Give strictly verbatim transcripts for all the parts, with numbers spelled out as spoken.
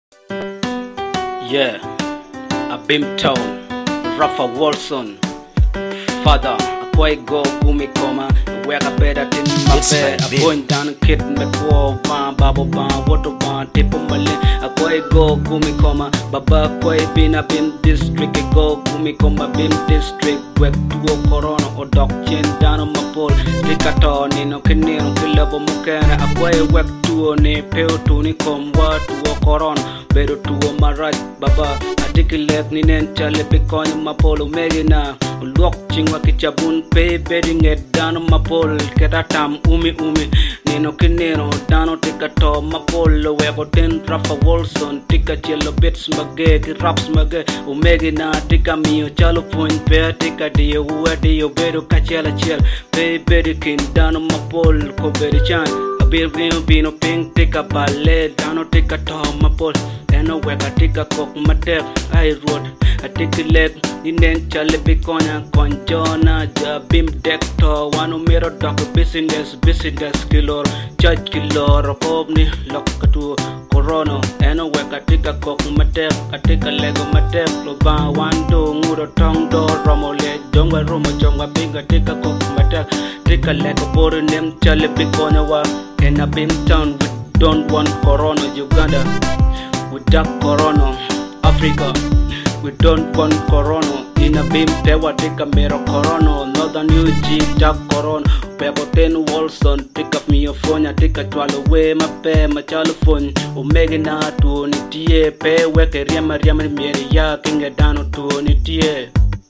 Yeah, Abim Town, Rafa Wilson, Father, Akwai go Gumi Koma, Weka Beda Tin Mabe, a point down kid Meko, Ban, Babo Ban, Water Ban, Tipu Malin, Akwai go Gumi Koma, Baba Kwai Bin Abim District, go Gumi Koma Bim District, Wek Tuo Corona, or Doc Chin down on my pole, Tikato, Nino Kinino, Kilabo Mukana, Akwai Wek Tuo, Ne Peo Tuni Komwa, Tuo Corona. Pero tuo marat baba articulate ni nen chale pikonyo mapolo megina lock chingwa kichabun pe bedding it down mapol keratam umi umi nino kineno dano tikato mapolo wego ten Rafa Wilson tika chelo bits mage raps mage umegina tika mio chalo point pe tika dio uwe dio bedo kachela chel pe bedikin dano mapol ko bedi chan abir green pino pink tika ballet dano tika to mapol eno weka tika kok matek I road I take a leg ni nen chale bikonya konjona jabim dekto wanu mero dog business business kilor judge kilor pobni lokatu corona eno weka tika kok matek atika lego matek lo ba wando nguro tong do romole jongwa romo jongwa binga tika kok matek tika lego bor nem chale bikonya wa ena bim town we don't want corona Uganda. We duck corona, Africa. We don't want corona. In a beam, tewa take a mirror corona. Northern U G duck corona. Pebo ten Wilson, take up me your phone. I take a twirl away my pay, my telephone. Omega na to nitie, pay work a riama riama meri ya king a dano to nitie.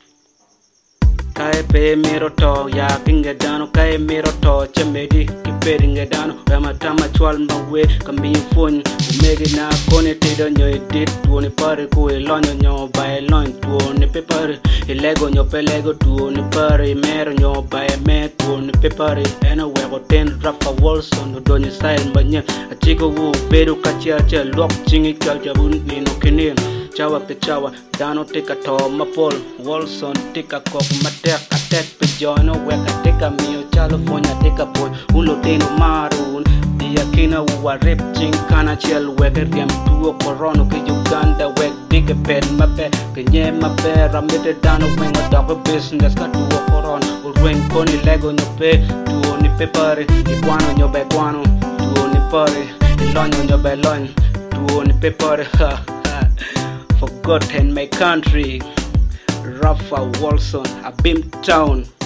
Kai pe miro to ya kinga dano kai miro to chemedi kipering a dano rama tama twal mawe kami phone megi na kone tido nyo edit tuone pare ko elonyo nyo by lon tuone paper elego nyo pelego tuone pare mero nyo by me tuone paper ena wego ten Rafa Wilson donye style banya achiko wu bedo kachia cha lock chingi kalja bun nino kinin chawa pe chawa dano tika to mapol Wilson tika kok matek atek pe jono weka tika mio California tika boy ulo teno marun dia kina wa rip ching kana chel weka riam tuo corona ke Uganda wek big pen mape ke nye mape ramete dano wenga dog business ka tuo corona urwen koni lego nyope tuo ni pepare iguano nyobe guano tuo ni pare ilonyo nyobe lon tuo ni pepare ha forgotten my country. Rafa Wilson, Abim Town.